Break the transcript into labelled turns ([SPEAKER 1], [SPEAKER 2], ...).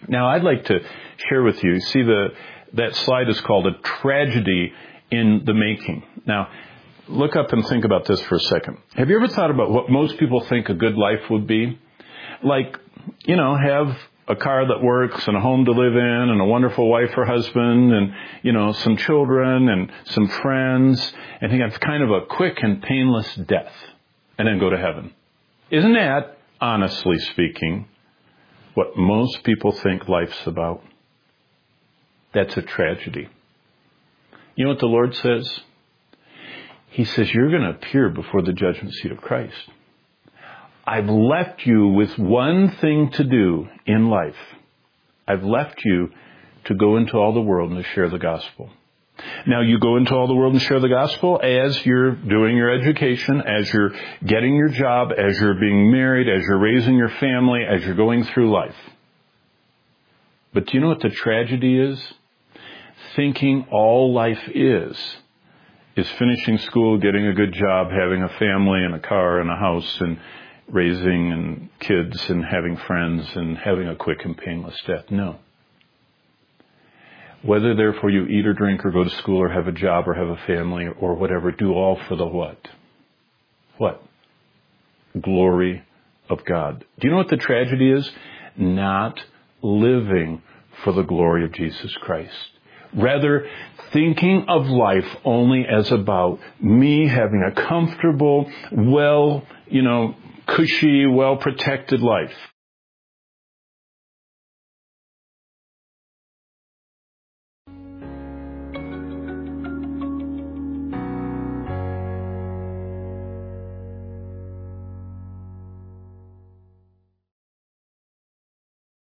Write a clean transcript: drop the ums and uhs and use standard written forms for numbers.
[SPEAKER 1] Now, I'd like to share with you, see that slide is called A Tragedy in the Making. Now, look up and think about this for a second. Have you ever thought about what most people think a good life would be? Like, have a car that works and a home to live in and a wonderful wife or husband and, some children and some friends, and think that's kind of a quick and painless death, and then go to heaven. Isn't that, honestly speaking, what most people think life's about? That's a tragedy. You know what the Lord says? He says, you're going to appear before the judgment seat of Christ. I've left you with one thing to do in life. I've left you to go into all the world and to share the gospel. Now, you go into all the world and share the gospel as you're doing your education, as you're getting your job, as you're being married, as you're raising your family, as you're going through life. But do you know what the tragedy is? Thinking all life is finishing school, getting a good job, having a family and a car and a house and raising and kids and having friends and having a quick and painless death. No. Whether therefore you eat or drink or go to school or have a job or have a family or whatever, do all for the what? What? Glory of God. Do you know what the tragedy is? Not living for the glory of Jesus Christ. Rather, thinking of life only as about me having a comfortable, cushy, well-protected life.